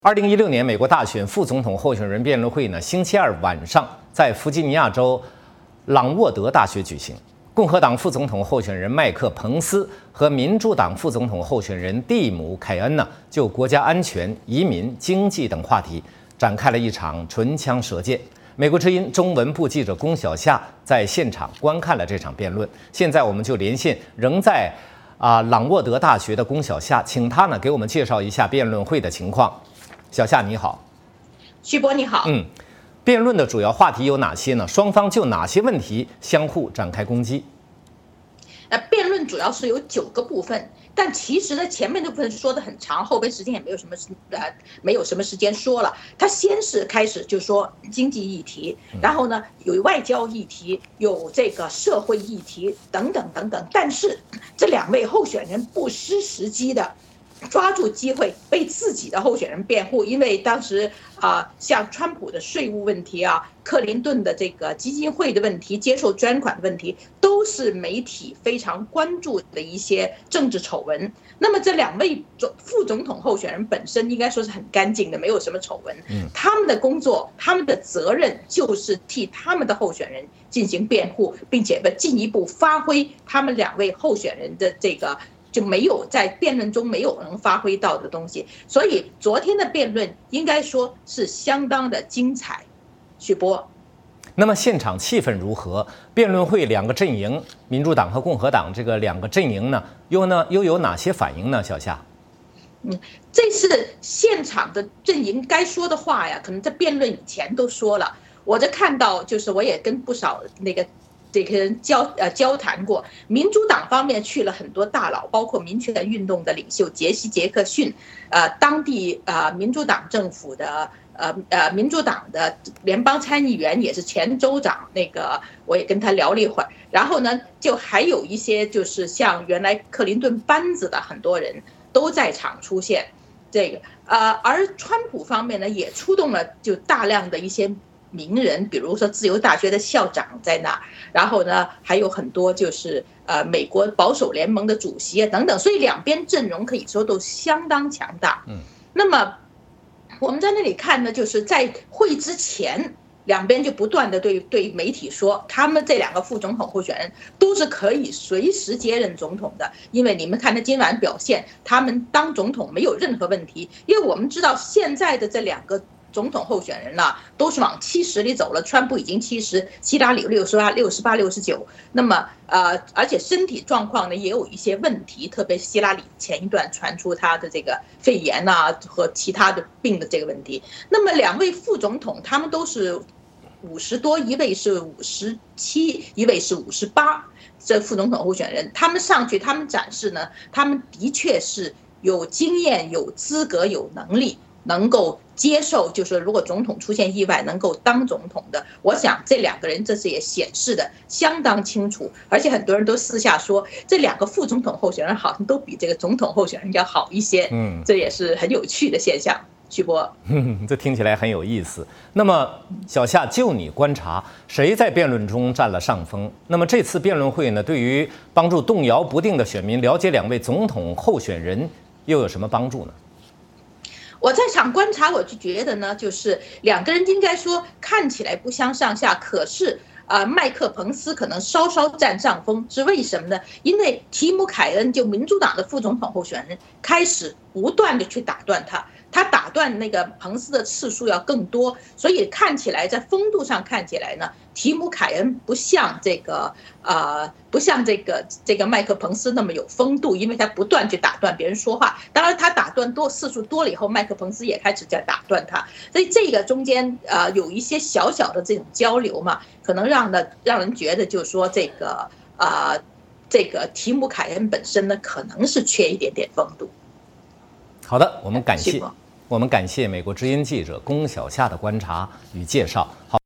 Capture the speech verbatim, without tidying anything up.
二零一六年美国大选副总统候选人辩论会呢，星期二晚上在弗吉尼亚州朗沃德大学举行。共和党副总统候选人麦克·彭斯和民主党副总统候选人蒂姆·凯恩呢，就国家安全、移民、经济等话题展开了一场唇枪舌剑。美国之音中文部记者龚小夏在现场观看了这场辩论。现在我们就连线仍在啊朗沃德大学的龚小夏，请他呢给我们介绍一下辩论会的情况。小夏你好。 徐博你好。 嗯，辩论的主要话题有哪些呢？双方就哪些问题相互展开攻击？ 呃，辩论主要是有九个部分，但其实呢，前面的部分说的很长，后边时间也没有什么呃，没有什么时间说了。他先是开始就说经济议题，然后呢有外交议题，有这个社会议题等等等等。但是这两位候选人不失时机的抓住机会为自己的候选人辩护，因为当时啊、呃，像川普的税务问题啊，克林顿的这个基金会的问题、接受捐款的问题，都是媒体非常关注的一些政治丑闻。那么这两位总副总统候选人本身应该说是很干净的，没有什么丑闻。他们的工作、他们的责任就是替他们的候选人进行辩护，并且进一步发挥他们两位候选人的这个。就没有在辩论中没有能发挥到的东西，所以昨天的辩论应该说是相当的精彩。许波， 那么现场气氛如何？辩论会两个阵营，民主党和共和党这个两个阵营呢，又呢又有哪些反应呢？小夏， 嗯，这次现场的阵营该说的话呀，可能在辩论以前都说了。我在看到，就是我也跟不少那个。这个人交呃交谈过，民主党方面去了很多大佬，包括民权运动的领袖杰西·杰克逊，呃，当地呃民主党政府的呃呃民主党的联邦参议员也是前州长，那个我也跟他聊了一会儿。然后呢，就还有一些就是像原来克林顿班子的很多人都在场出现，这个呃，而川普方面呢也出动了就大量的一些。名人，比如说自由大学的校长在那，然后呢还有很多就是呃美国保守联盟的主席啊等等，所以两边阵容可以说都相当强大。嗯，那么我们在那里看呢，就是在会之前，两边就不断的对对媒体说，他们这两个副总统候选人都是可以随时接任总统的，因为你们看他今晚表现，他们当总统没有任何问题，因为我们知道现在的这两个。总统候选人呢、啊，都是往七十里走了。川普已经七十，希拉里六十八、六十八、六十九。那么，呃，而且身体状况呢也有一些问题，特别希拉里前一段传出他的这个肺炎啊和其他的病的这个问题。那么，两位副总统他们都是五十多，一位是五十七，一位是五十八。这副总统候选人，他们上去，他们展示呢，他们的确是有经验、有资格、有能力。能够接受，就是如果总统出现意外，能够当总统的，我想这两个人这次也显示的相当清楚，而且很多人都私下说，这两个副总统候选人好像都比这个总统候选人要好一些，嗯，这也是很有趣的现象。徐波， 嗯，这听起来很有意思。那么，小夏，就你观察，谁在辩论中占了上风？那么这次辩论会呢，对于帮助动摇不定的选民了解两位总统候选人又有什么帮助呢？ 我在场观察，我就觉得呢，就是两个人应该说看起来不相上下，可是啊、呃，麦克彭斯可能稍稍占上风，是为什么呢？因为提姆凯恩就民主党的副总统候选人开始不断的去打断他，他打断那个彭斯的次数要更多，所以看起来在风度上看起来呢，提姆凯恩不像这个呃不像这个这个麦克彭斯那么有风度，因为他不断去打断别人说话。当然他打断多次数多了以后，麦克彭斯也开始在打断他，所以这个中间呃有一些小小的这种交流嘛，可能让的让人觉得就是说这个呃这个提姆凯恩本身呢可能是缺一点点风度。 好的，我们感谢我们感谢美国之音记者龚小夏的观察与介绍。好。